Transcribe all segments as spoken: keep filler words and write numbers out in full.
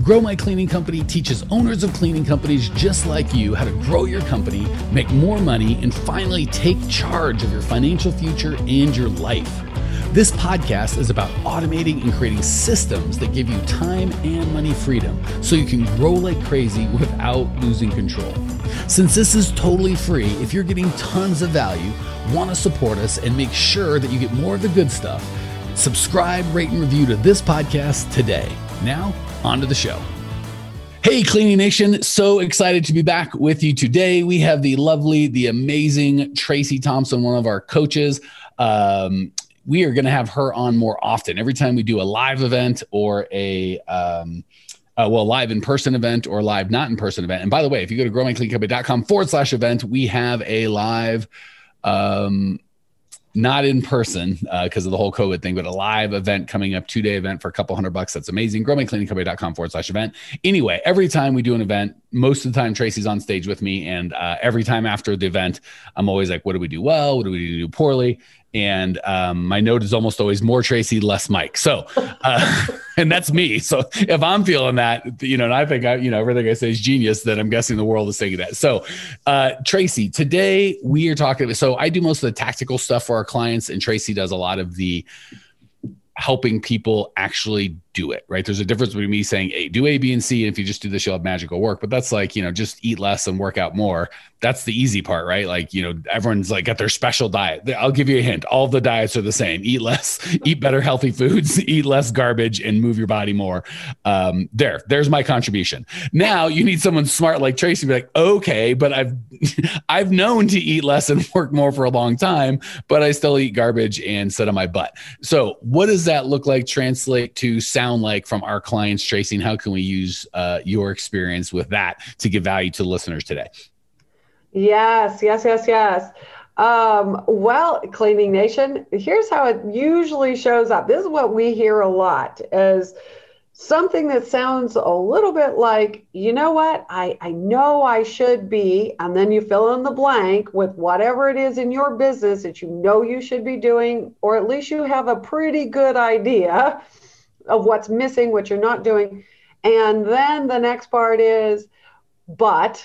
Grow My Cleaning Company teaches owners of cleaning companies just like you how to grow your company, make more money, and finally take charge of your financial future and your life. This podcast is about automating and creating systems that give you time and money freedom so you can grow like crazy without losing control. Since this is totally free, if you're getting tons of value, want to support us and make sure that you get more of the good stuff, subscribe, rate, and review to this podcast today. Now, on to the show. Hey, Cleaning Nation. So excited to be back with you today. We have the lovely, the amazing Tracy Thompson, one of our coaches. Um, we are going to have her on more often. Every time we do a live event or a, um, uh, well, live in-person event or live not in-person event. And by the way, if you go to growmycleaningcompany.com forward slash event, we have a live, um, not in person because uh, of the whole COVID thing, but a live event coming up, two-day event for a couple hundred bucks. That's amazing. growmycleaningcompany.com forward slash event. Anyway, every time we do an event, most of the time Tracy's on stage with me. And uh, every time after the event, I'm always like, what do we do well? What do we do poorly? And um, my note is almost always more Tracy, less Mike. So, uh, and that's me. So if I'm feeling that, you know, and I think I, you know, everything I say is genius, then I'm guessing the world is saying that. So uh, Tracy, today we are talking, so I do most of the tactical stuff for our clients, and Tracy does a lot of the helping people actually do it, right? There's a difference between me saying, hey, do A, B, and C. And if you just do this, you'll have magical work. But that's like, you know, just eat less and work out more. That's the easy part, right? Like, you know, everyone's like got their special diet. I'll give you a hint. All the diets are the same. Eat less, eat better, healthy foods, eat less garbage, and move your body more. Um, there, there's my contribution. Now you need someone smart like Tracy to be like, okay, but I've, I've known to eat less and work more for a long time, but I still eat garbage and sit on my butt. So what does that look like, translate to sound like from our clients, Tracy, and how can we use uh, your experience with that to give value to listeners today? Yes, yes, yes, yes. Um, well, Cleaning Nation, here's how it usually shows up. This is what we hear a lot, is something that sounds a little bit like, you know what, I, I know I should be, and then you fill in the blank with whatever it is in your business that you know you should be doing, or at least you have a pretty good idea of what's missing, what you're not doing. And then the next part is, but...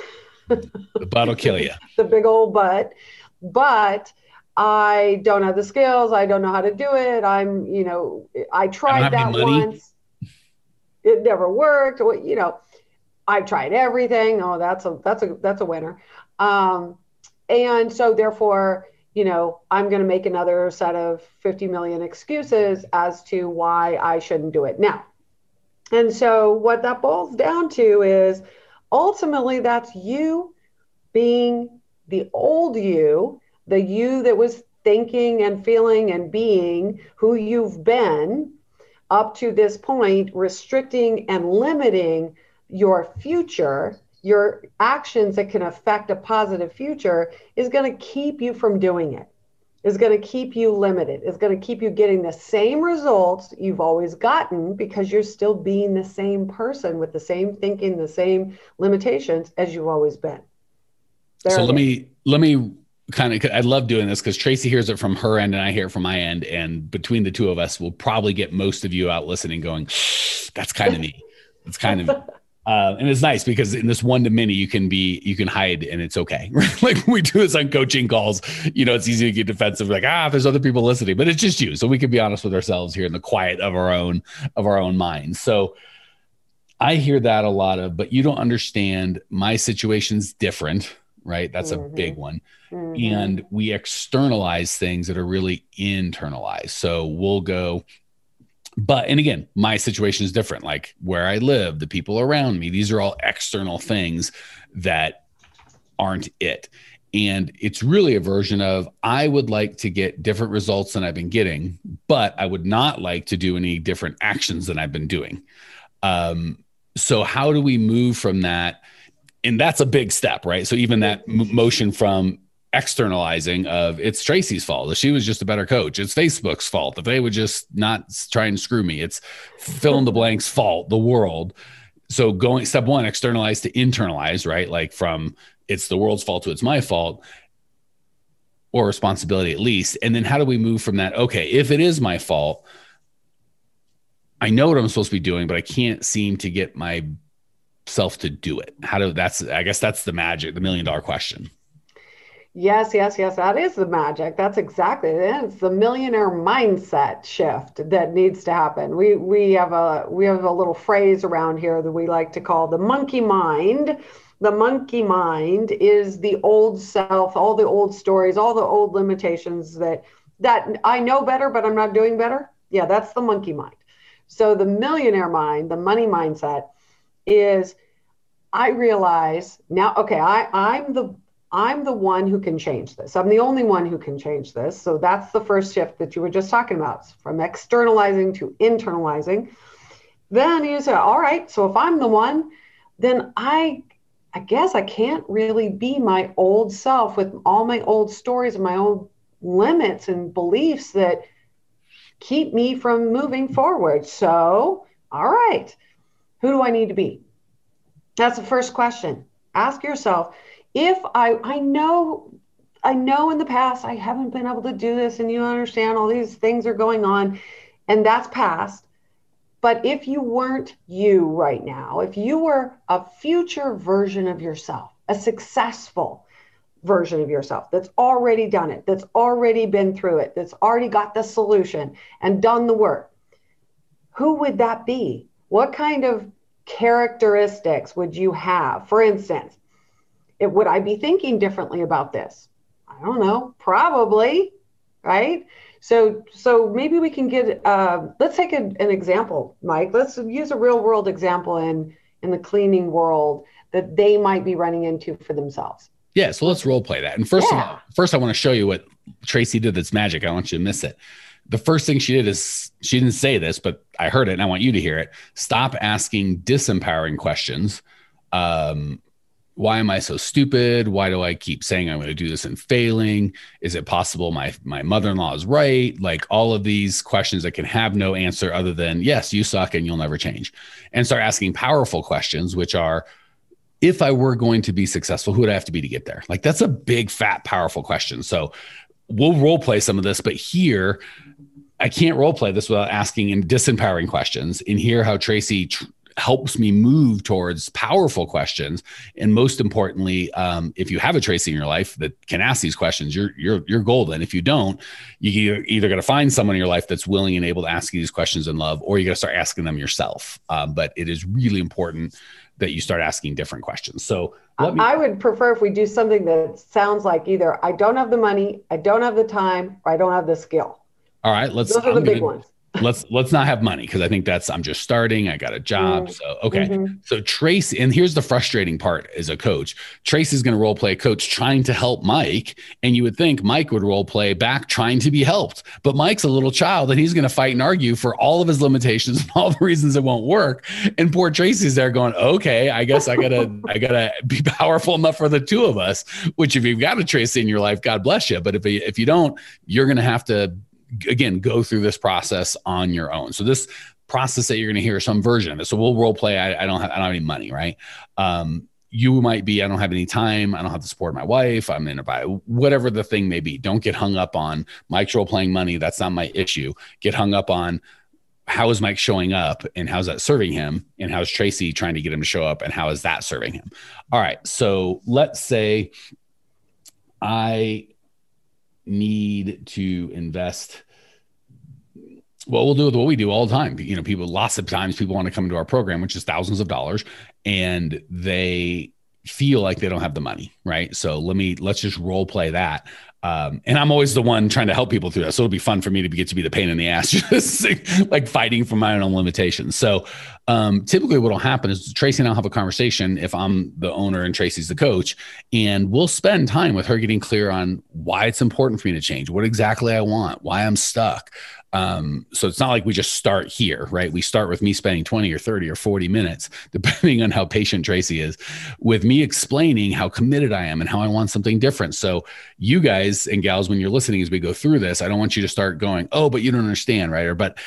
The butt will kill you. The big old butt. But I don't have the skills. I don't know how to do it. I'm, you know, I tried that once. It never worked. You know, I've tried everything. Oh, that's a, that's a, that's a winner. Um, and so therefore, you know, I'm going to make another set of fifty million excuses as to why I shouldn't do it now. And so what that boils down to is, ultimately, that's you being the old you, the you that was thinking and feeling and being who you've been up to this point, restricting and limiting your future, your actions that can affect a positive future is going to keep you from doing it. Is going to keep you limited. Is going to keep you getting the same results you've always gotten because you're still being the same person with the same thinking, the same limitations as you've always been. There so let is. me, let me kind of, I love doing this because Tracy hears it from her end and I hear it from my end. And between the two of us, we'll probably get most of you out listening going, that's kind of me. That's kind of me. Uh, and it's nice because in this one to many, you can be, you can hide and it's okay. Like when we do this on coaching calls, you know, it's easy to get defensive. Like, ah, there's other people listening, but it's just you. So we can be honest with ourselves here in the quiet of our own, of our own minds. So I hear that a lot of, but you don't understand my situation's different, right? That's mm-hmm. a big one. Mm-hmm. And we externalize things that are really internalized. So we'll go, But, and again, my situation is different, like where I live, the people around me, these are all external things that aren't it. And it's really a version of, I would like to get different results than I've been getting, but I would not like to do any different actions than I've been doing. Um, so how do we move from that? And that's a big step, right? So even that m- motion from externalizing of it's Tracy's fault. She was just a better coach. It's Facebook's fault. If they would just not try and screw me, it's fill in the blanks fault, the world. So going step one, externalize to internalize, right? Like from it's the world's fault to it's my fault, or responsibility at least. And then how do we move from that? Okay, if it is my fault, I know what I'm supposed to be doing, but I can't seem to get myself to do it. How do that's, I guess that's the magic, the million dollar question. Yes, yes, yes. That is the magic. That's exactly it. It's the millionaire mindset shift that needs to happen. We we have a we have a little phrase around here that we like to call the monkey mind. The monkey mind is the old self, all the old stories, all the old limitations that that I know better, but I'm not doing better. Yeah, that's the monkey mind. So the millionaire mind, the money mindset is, I realize now, okay, I, I'm the I'm the one who can change this. I'm the only one who can change this. So that's the first shift that you were just talking about, from externalizing to internalizing. Then you say, all right, so if I'm the one, then I I guess I can't really be my old self with all my old stories and my own limits and beliefs that keep me from moving forward. So, all right, who do I need to be? That's the first question. Ask yourself, if I, I know, I know in the past I haven't been able to do this, and you understand all these things are going on, and that's past. But if you weren't you right now, if you were a future version of yourself, a successful version of yourself that's already done it, that's already been through it, that's already got the solution and done the work, who would that be? What kind of characteristics would you have? For instance, it, would I be thinking differently about this? I don't know, probably, right? So so maybe we can get, uh, let's take a, an example, Mike. Let's use a real world example in, in the cleaning world that they might be running into for themselves. Yeah, so let's role play that. And first yeah. of all, first I want to show you what Tracy did that's magic. I want you to miss it. The first thing she did is, she didn't say this, but I heard it and I want you to hear it. Stop asking disempowering questions. Um, why am I so stupid? Why do I keep saying I'm going to do this and failing? Is it possible my my mother-in-law is right? Like all of these questions that can have no answer other than, yes, you suck and you'll never change. And start asking powerful questions, which are, if I were going to be successful, who would I have to be to get there? Like that's a big, fat, powerful question. So we'll role play some of this, but here I can't role play this without asking in disempowering questions, and hear how Tracy tr- helps me move towards powerful questions. And most importantly, um, if you have a Tracy in your life that can ask these questions, you're you're you're golden. If you don't, you either got to find someone in your life that's willing and able to ask you these questions in love, or you got to start asking them yourself. Um, but it is really important that you start asking different questions. So let me- I would prefer if we do something that sounds like either I don't have the money, I don't have the time, or I don't have the skill. All right, let's. Those are the I'm big gonna, ones. let's let's not have money, because I think that's, I'm just starting. I got a job. So, okay. Mm-hmm. So Tracy, and here's the frustrating part as a coach. Tracy's going to role play a coach trying to help Mike. And you would think Mike would role play back trying to be helped. But Mike's a little child and he's going to fight and argue for all of his limitations and all the reasons it won't work. And poor Tracy's there going, okay, I guess I gotta, I gotta be powerful enough for the two of us, which if you've got a Tracy in your life, God bless you. But if, if you don't, you're going to have to, again, go through this process on your own. So this process that you're going to hear some version of it. So we'll role play. I, I don't have, I don't have any money, right? Um, you might be, I don't have any time. I don't have to support my wife. I'm in a buy, whatever the thing may be. Don't get hung up on Mike's role playing money. That's not my issue. Get hung up on how is Mike showing up and how's that serving him? And how's Tracy trying to get him to show up and how is that serving him? All right. So let's say I need to invest. Well, we'll do with what we do all the time. You know, people, lots of times people want to come into our program, which is thousands of dollars, and they feel like they don't have the money, right? So let me, let's just role play that. Um, and I'm always the one trying to help people through that. So it'll be fun for me to get to be the pain in the ass, just like fighting for my own limitations. So um, typically what will happen is Tracy and I'll have a conversation if I'm the owner and Tracy's the coach, and we'll spend time with her getting clear on why it's important for me to change, what exactly I want, why I'm stuck. Um, so it's not like we just start here, right? We start with me spending twenty or thirty or forty minutes, depending on how patient Tracy is, with me explaining how committed I am and how I want something different. So you guys and gals, when you're listening, as we go through this, I don't want you to start going, oh, but you don't understand, right? Or, but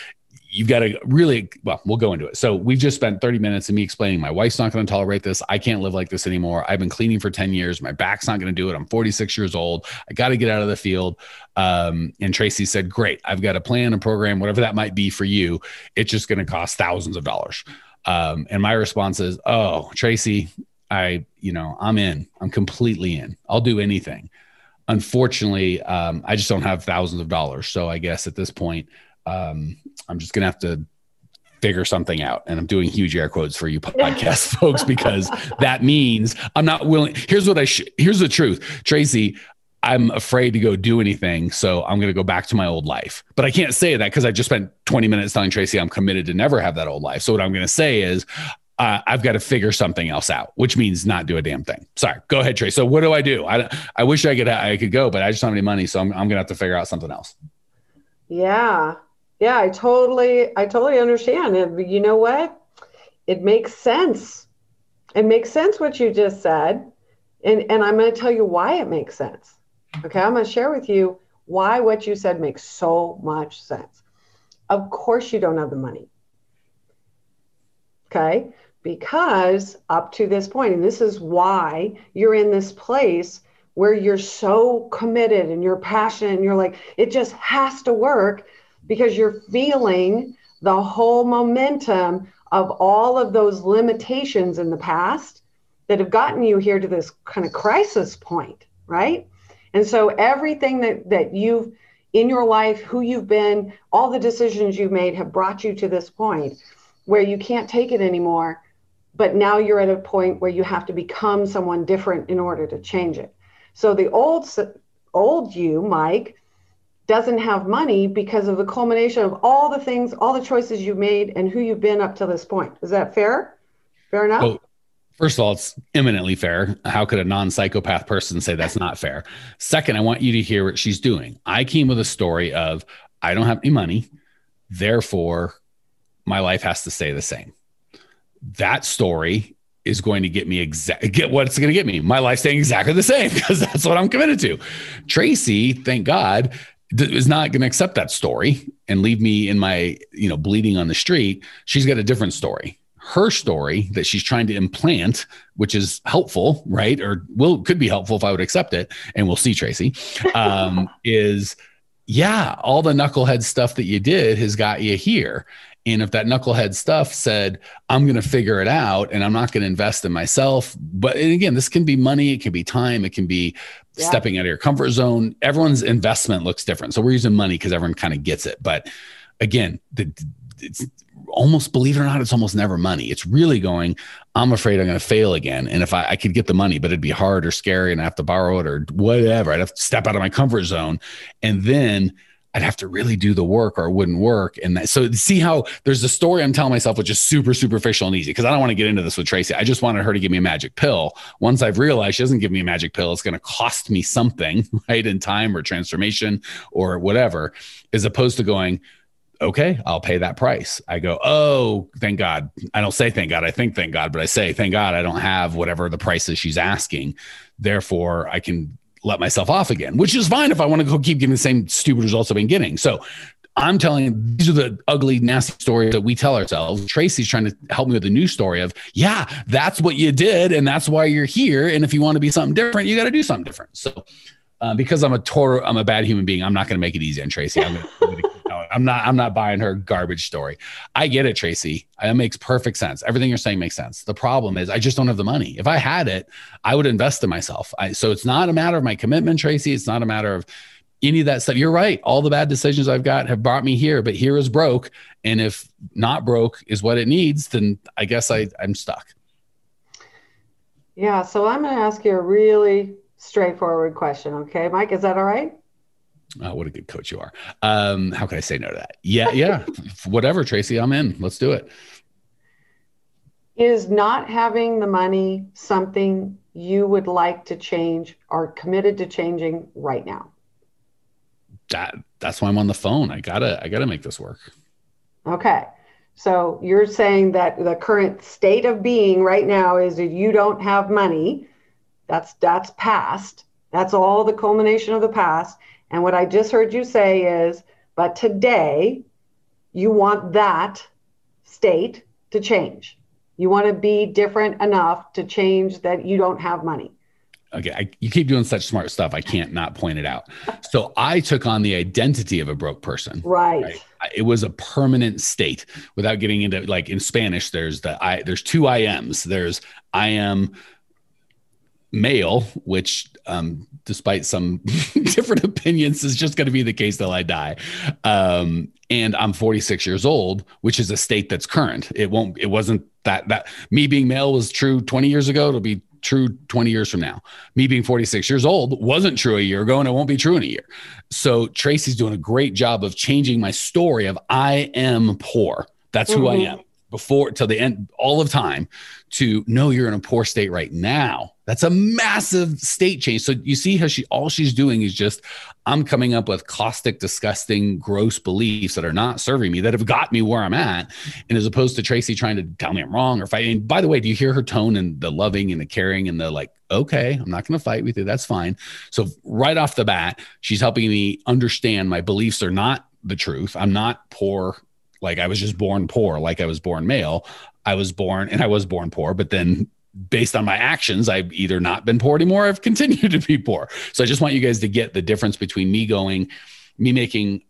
you've got to really, well, we'll go into it. So we've just spent thirty minutes of me explaining my wife's not going to tolerate this. I can't live like this anymore. I've been cleaning for ten years. My back's not going to do it. I'm forty-six years old. I got to get out of the field. Um, and Tracy said, great, I've got a plan, a program, whatever that might be for you. It's just going to cost thousands of dollars. Um, and my response is, oh, Tracy, I, you know, I'm in, I'm completely in. I'll do anything. Unfortunately, um, I just don't have thousands of dollars. So I guess at this point, um, I'm just going to have to figure something out. And I'm doing huge air quotes for you podcast folks, because that means I'm not willing. Here's what I, sh- here's the truth, Tracy, I'm afraid to go do anything. So I'm going to go back to my old life, but I can't say that because I just spent twenty minutes telling Tracy I'm committed to never have that old life. So what I'm going to say is, Uh, I've got to figure something else out, which means not do a damn thing. Sorry, go ahead, Tracy. So what do I do? I, I wish I could, I could go, but I just don't have any money. So I'm, I'm going to have to figure out something else. Yeah. Yeah. I totally, I totally understand. And you know what? It makes sense. It makes sense what you just said. And, and I'm going to tell you why it makes sense. Okay. I'm going to share with you why what you said makes so much sense. Of course you don't have the money. Okay. Because up to this point, and this is why you're in this place where you're so committed and you're passionate and you're like, it just has to work, because you're feeling the whole momentum of all of those limitations in the past that have gotten you here to this kind of crisis point, right? And so everything that, that you've in your life, who you've been, all the decisions you've made have brought you to this point where you can't take it anymore. But now you're at a point where you have to become someone different in order to change it. So the old, old you, Mike, doesn't have money because of the culmination of all the things, all the choices you've made and who you've been up to this point. Is that fair? Fair enough? Well, first of all, it's eminently fair. How could a non-psychopath person say that's not fair? Second, I want you to hear what she's doing. I came with a story of, I don't have any money, therefore my life has to stay the same. That story is going to get me exact get what it's going to get me. My life staying exactly the same, because that's what I'm committed to. Tracy, thank God, th- is not going to accept that story and leave me in my, you know, bleeding on the street. She's got a different story. Her story that she's trying to implant, which is helpful, right? Or will could be helpful if I would accept it. And we'll see, Tracy, um, is yeah, all the knucklehead stuff that you did has got you here. And if that knucklehead stuff said, I'm going to figure it out and I'm not going to invest in myself. But and again, this can be money. It can be time. It can be yeah. stepping out of your comfort zone. Everyone's investment looks different. So we're using money because everyone kind of gets it. But again, the, it's almost, believe it or not, it's almost never money. It's really going, I'm afraid I'm going to fail again. And if I, I could get the money, but it'd be hard or scary and I have to borrow it or whatever, I'd have to step out of my comfort zone. And then I'd have to really do the work or it wouldn't work. And that, so see how there's a story I'm telling myself, which is super superficial and easy, because I don't want to get into this with Tracy. I just wanted her to give me a magic pill. Once I've realized she doesn't give me a magic pill, it's going to cost me something, right? In time or transformation or whatever, as opposed to going, okay, I'll pay that price. I go, oh, thank God. I don't say thank God. I think thank God, but I say, thank God I don't have whatever the price is she's asking. Therefore, I can let myself off again, which is fine if I want to go keep getting the same stupid results I've been getting. So I'm telling you, these are the ugly, nasty stories that we tell ourselves. Tracy's trying to help me with a new story of, yeah, that's what you did. And that's why you're here. And if you want to be something different, you got to do something different. So uh, because I'm a total, I'm a bad human being, I'm not going to make it easy on Tracy. I'm, gonna, I'm not, I'm not buying her garbage story. I get it, Tracy. It makes perfect sense. Everything you're saying makes sense. The problem is I just don't have the money. If I had it, I would invest in myself. I, so it's not a matter of my commitment, Tracy. It's not a matter of any of that stuff. You're right. All the bad decisions I've got have brought me here, but here is broke. And if not broke is what it needs, then I guess I, I'm stuck. Yeah. So I'm going to ask you a really straightforward question. Okay, Mike, is that all right? Oh, what a good coach you are. Um, how can I say no to that? Yeah. Yeah. Whatever, Tracy, I'm in. Let's do it. Is not having the money something you would like to change or committed to changing right now? That that's why I'm on the phone. I gotta, I gotta make this work. Okay. So you're saying that the current state of being right now is that you don't have money. That's, that's past. That's all the culmination of the past. And what I just heard you say is, but today you want that state to change. You want to be different enough to change that you don't have money. Okay, I, you keep doing such smart stuff. I can't not point it out. So I took on the identity of a broke person. Right. right? It was a permanent state. Without getting into, like, in Spanish, there's the I. There's two I Ms. There's I am male, which, um, despite some different opinions, is just going to be the case till I die. Um, and I'm forty-six years old, which is a state that's current. It won't. It wasn't that that me being male was true twenty years ago. It'll be true twenty years from now. Me being forty-six years old wasn't true a year ago, and it won't be true in a year. So Tracy's doing a great job of changing my story of I am poor. That's who mm-hmm. I am before till the end, all of time, to know you're in a poor state right now. That's a massive state change. So you see how she, all she's doing is just, I'm coming up with caustic, disgusting, gross beliefs that are not serving me, that have got me where I'm at. And as opposed to Tracy trying to tell me I'm wrong or fighting. And by the way, do you hear her tone and the loving and the caring and the like, okay, I'm not going to fight with you. That's fine. So right off the bat, she's helping me understand my beliefs are not the truth. I'm not poor. Like I was just born poor, like I was born male. I was born and I was born poor, but then based on my actions, I've either not been poor anymore, or I've continued to be poor. So I just want you guys to get the difference between me going, me making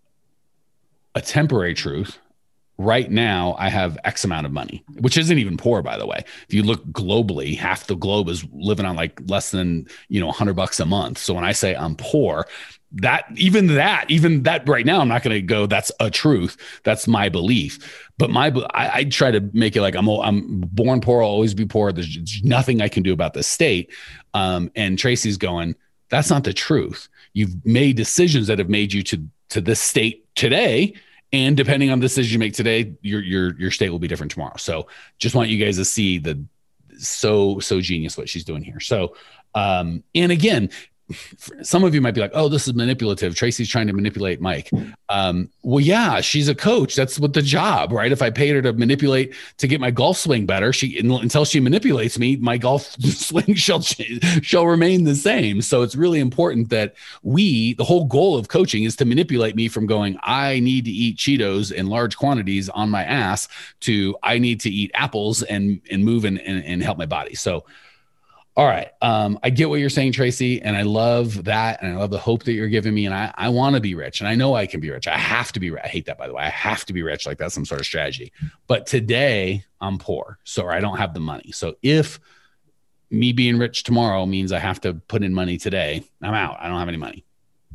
a temporary truth. Right now, I have X amount of money, which isn't even poor, by the way. If you look globally, half the globe is living on like less than, you know, a hundred bucks a month. So when I say I'm poor, that even that, even that right now, I'm not going to go, that's a truth. That's my belief. But my, I, I try to make it like I'm, I'm born poor. I'll always be poor. There's nothing I can do about this state. Um, and Tracy's going, that's not the truth. You've made decisions that have made you to, to this state today. And depending on the decision you make today, your, your, your state will be different tomorrow. So just want you guys to see the so, so genius what she's doing here. So, um, and again, some of you might be like, oh, this is manipulative. Tracy's trying to manipulate Mike. Um, well, yeah, she's a coach. That's what the job, right? If I paid her to manipulate to get my golf swing better, she until she manipulates me, my golf swing shall shall remain the same. So it's really important that we, the whole goal of coaching is to manipulate me from going, I need to eat Cheetos in large quantities on my ass to I need to eat apples and and move and and, and help my body. So. All right. Um, I get what you're saying, Tracy, and I love that. And I love the hope that you're giving me. And I, I want to be rich. And I know I can be rich. I have to be rich. I hate that, by the way. I have to be rich. Like that's some sort of strategy. But today I'm poor. So I don't have the money. So if me being rich tomorrow means I have to put in money today, I'm out. I don't have any money.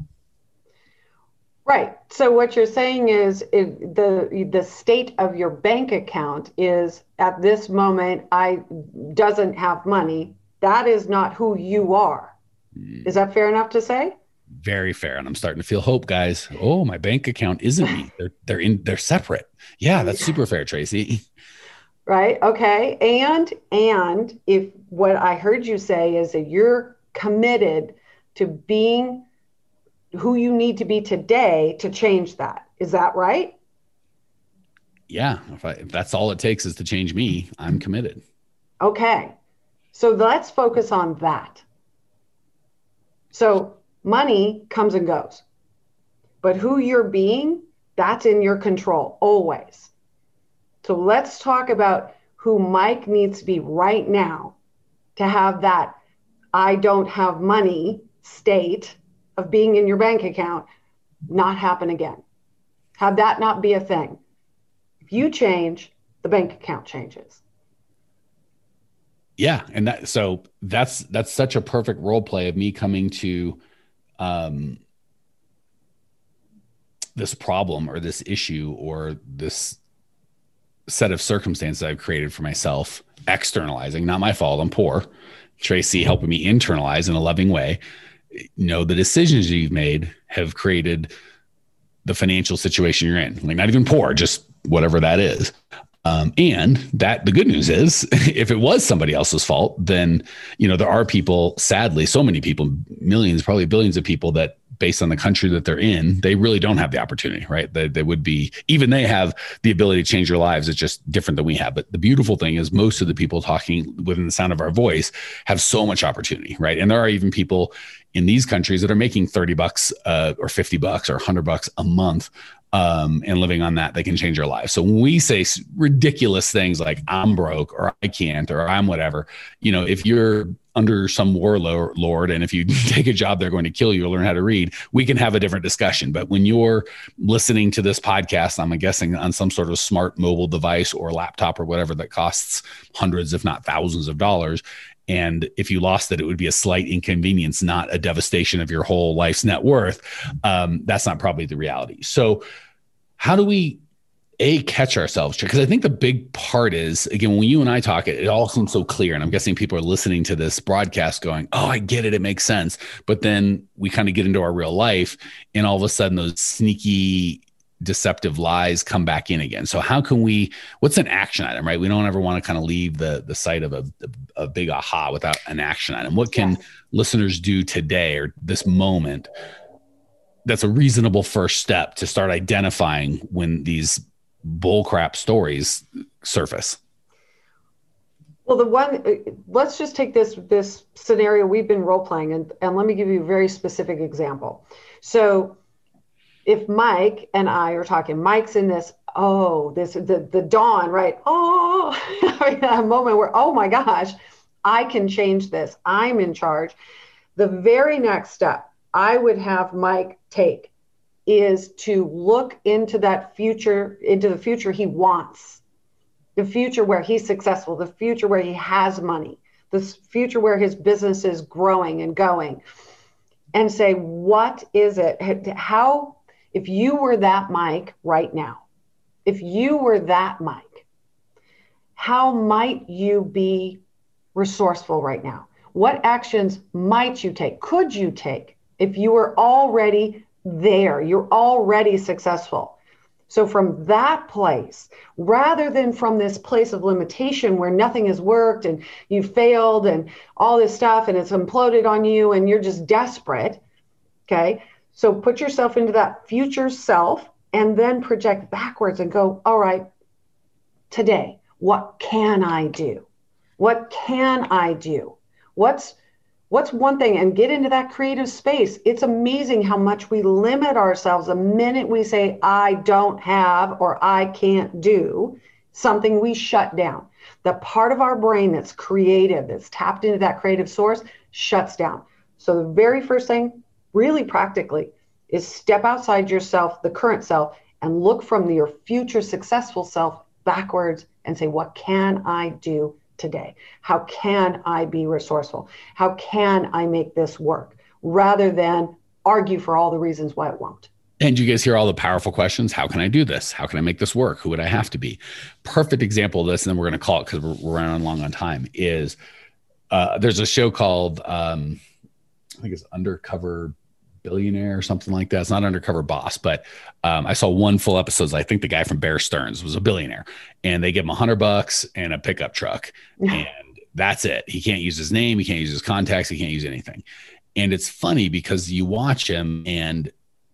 Right. So what you're saying is it, the the state of your bank account is at this moment, I doesn't have money. That is not who you are. Is that fair enough to say? Very fair. And I'm starting to feel hope, guys. Oh, my bank account isn't me. They're they're in they're separate. Yeah, that's super fair, Tracy. Right. Okay. And and if what I heard you say is that you're committed to being who you need to be today to change that. Is that right? Yeah. If I if that's all it takes is to change me, I'm committed. Okay. So let's focus on that. So money comes and goes, but who you're being, that's in your control always. So let's talk about who Mike needs to be right now to have that I don't have money state of being in your bank account not happen again. Have that not be a thing. If you change, the bank account changes. Yeah. And that, so that's, that's such a perfect role play of me coming to, um, this problem or this issue or this set of circumstances I've created for myself, externalizing, not my fault. I'm poor. Tracy helping me internalize in a loving way. You know, the decisions you've made have created the financial situation you're in, like not even poor, just whatever that is. Um, and that the good news is if it was somebody else's fault, then, you know, there are people, sadly, so many people, millions, probably billions of people that based on the country that they're in, they really don't have the opportunity, right? They, they would be, even they have the ability to change their lives. It's just different than we have. But the beautiful thing is most of the people talking within the sound of our voice have so much opportunity, right? And there are even people in these countries that are making thirty bucks uh, or fifty bucks or a hundred bucks a month um, and living on that, they can change their life. So when we say ridiculous things like I'm broke or I can't or I'm whatever, you know, if you're under some warlord and if you take a job they're going to kill you or learn how to read, we can have a different discussion. But when you're listening to this podcast, I'm guessing on some sort of smart mobile device or laptop or whatever that costs hundreds, if not thousands of dollars, and if you lost it, it would be a slight inconvenience, not a devastation of your whole life's net worth. Um, that's not probably the reality. So how do we, A, catch ourselves? Because I think the big part is, again, when you and I talk, it, it all seems so clear. And I'm guessing people are listening to this broadcast going, oh, I get it. It makes sense. But then we kind of get into our real life and all of a sudden those sneaky deceptive lies come back in again. So how can we, what's an action item, right? We don't ever want to kind of leave the the site of a, a, a big aha without an action item. What can yes. listeners do today or this moment that's a reasonable first step to start identifying when these bullcrap stories surface? Well, the one, let's just take this this scenario we've been role playing, and, and let me give you a very specific example. So if Mike and I are talking, Mike's in this, oh, this, the, the dawn, right? Oh, I mean, a moment where, oh my gosh, I can change this. I'm in charge. The very next step I would have Mike take is to look into that future, into the future he wants, the future where he's successful, the future where he has money, the future where his business is growing and going, and say, what is it? How, if you were that Mike right now, if you were that Mike, how might you be resourceful right now? What actions might you take? Could you take if you were already there? You're already successful. So from that place, rather than from this place of limitation where nothing has worked and you failed and all this stuff and it's imploded on you and you're just desperate, okay? So put yourself into that future self and then project backwards and go, all right, today, what can I do? What can I do? What's what's one thing? And get into that creative space. It's amazing how much we limit ourselves the minute we say, I don't have or I can't do something. We shut down. The part of our brain that's creative, that's tapped into that creative source, shuts down. So the very first thing, really practically, is step outside yourself, the current self, and look from your future successful self backwards and say, what can I do today? How can I be resourceful? How can I make this work? Rather than argue for all the reasons why it won't. And you guys hear all the powerful questions. How can I do this? How can I make this work? Who would I have to be? Perfect example of this, and then we're going to call it because we're, we're running long on time, is uh, there's a show called, um, I think it's Undercover Billionaire or something like that. It's not Undercover Boss, but um, I saw one full episode. I think the guy from Bear Stearns was a billionaire, and they give him a hundred bucks and a pickup truck, and that's it. He can't use his name. He can't use his contacts. He can't use anything. And it's funny because you watch him, and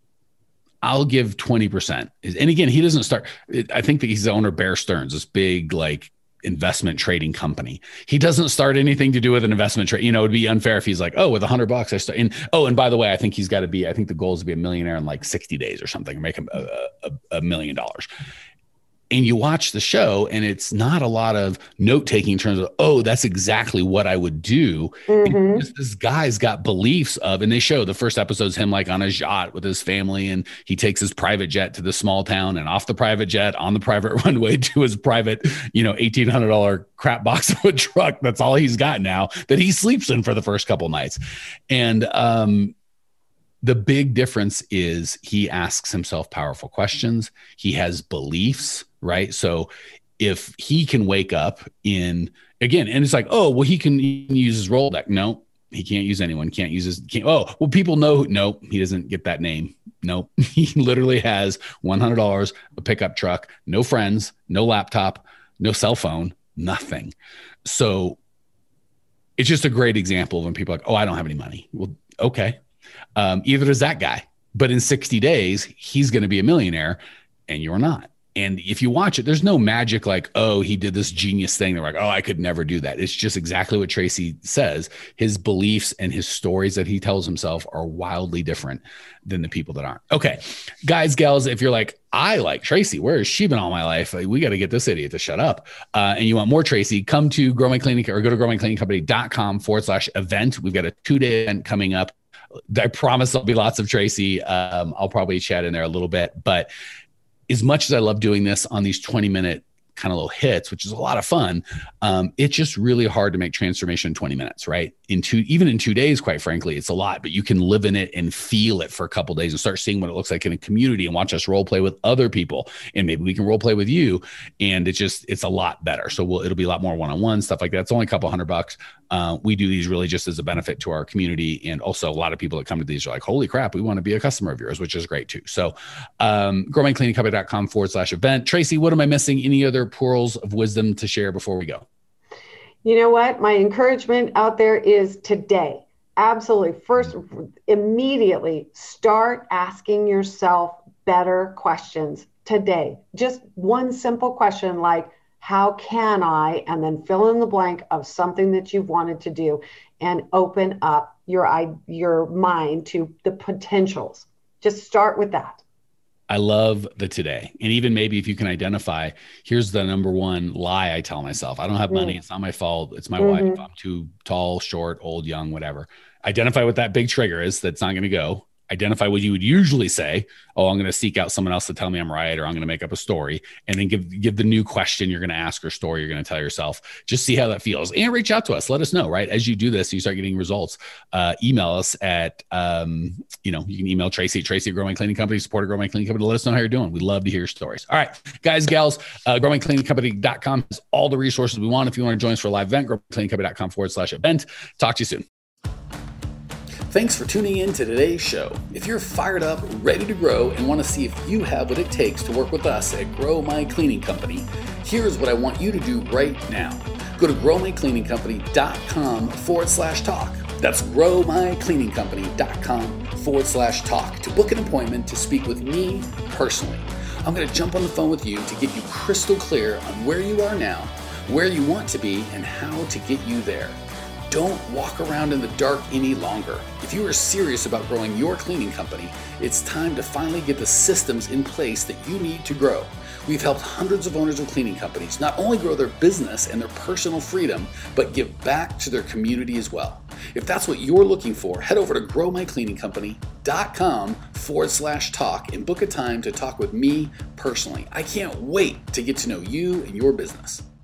I'll give twenty percent. And again, he doesn't start. I think that he's the owner of Bear Stearns, this big like investment trading company. He doesn't start anything to do with an investment trade. You know, it'd be unfair if he's like, oh, with a hundred bucks, I start. And oh, and by the way, I think he's got to be, I think the goal is to be a millionaire in like sixty days or something, or make him a, a, a million dollars. And you watch the show, and it's not a lot of note taking in terms of, oh, that's exactly what I would do. Mm-hmm. This, this guy's got beliefs of, and they show the first episode's him like on a yacht with his family, and he takes his private jet to the small town, and off the private jet on the private runway to his private, you know, eighteen hundred dollars crap box of a truck. That's all he's got now that he sleeps in for the first couple nights. And, um, the big difference is he asks himself powerful questions. He has beliefs, right? So if he can wake up in, again, and it's like, oh, well, he can use his Rolodex. No, he can't use anyone. Can't use his, can't, oh, well, people know. No, he doesn't get that name. No, he literally has one hundred dollars, a pickup truck, no friends, no laptop, no cell phone, nothing. So it's just a great example of when people are like, oh, I don't have any money. Well, okay. Um, either does that guy, but in sixty days, he's going to be a millionaire and you're not. And if you watch it, there's no magic like, oh, he did this genius thing. They're like, oh, I could never do that. It's just exactly what Tracy says. His beliefs and his stories that he tells himself are wildly different than the people that aren't. Okay, guys, gals, if you're like, I like Tracy, where has she been all my life? We got to get this idiot to shut up. Uh, and you want more Tracy, come to Grow My Cleaning or go to grow my cleaning company dot com forward slash event. We've got a two-day event coming up. I promise there'll be lots of Tracy. Um, I'll probably chat in there a little bit, but as much as I love doing this on these twenty minute kind of little hits, which is a lot of fun, um, it's just really hard to make transformation in twenty minutes, right? In two, even in two days, quite frankly, it's a lot, but you can live in it and feel it for a couple of days and start seeing what it looks like in a community and watch us role play with other people. And maybe we can role play with you. And it's just, it's a lot better. So we'll, it'll be a lot more one-on-one stuff like that. It's only a couple hundred bucks. Uh, we do these really just as a benefit to our community. And also a lot of people that come to these are like, holy crap, we want to be a customer of yours, which is great too. So um, grow my cleaning company dot com forward slash event. Tracy, what am I missing? Any other pearls of wisdom to share before we go? You know what? My encouragement out there is today. Absolutely. First, immediately start asking yourself better questions today. Just one simple question like, how can I, and then fill in the blank of something that you've wanted to do and open up your, your mind to the potentials. Just start with that. I love the today. And even maybe if you can identify, here's the number one lie I tell myself. I don't have money. Mm. It's not my fault. It's my mm-hmm. wife. I'm too tall, short, old, young, whatever. Identify what that big trigger is that's not going to go. Identify what you would usually say. Oh, I'm going to seek out someone else to tell me I'm right, or I'm going to make up a story, and then give give the new question you're going to ask or story you're going to tell yourself. Just see how that feels, and reach out to us. Let us know, right? As you do this, you start getting results. Uh, email us at, um, you know, you can email Tracy, Tracy at Grow My Cleaning Company, support at Grow My Cleaning Company. To let us know how you're doing. We'd love to hear your stories. All right, guys, gals, uh, grow my cleaning company dot com has all the resources we want. If you want to join us for a live event, grow my cleaning company dot com forward slash event. Talk to you soon. Thanks for tuning in to today's show. If you're fired up, ready to grow, and want to see if you have what it takes to work with us at Grow My Cleaning Company, here's what I want you to do right now. Go to grow my cleaning company dot com forward slash talk. That's grow my cleaning company dot com forward slash talk to book an appointment to speak with me personally. I'm going to jump on the phone with you to get you crystal clear on where you are now, where you want to be, and how to get you there. Don't walk around in the dark any longer. If you are serious about growing your cleaning company, it's time to finally get the systems in place that you need to grow. We've helped hundreds of owners of cleaning companies not only grow their business and their personal freedom, but give back to their community as well. If that's what you're looking for, head over to grow my cleaning company dot com forward slash talk and book a time to talk with me personally. I can't wait to get to know you and your business.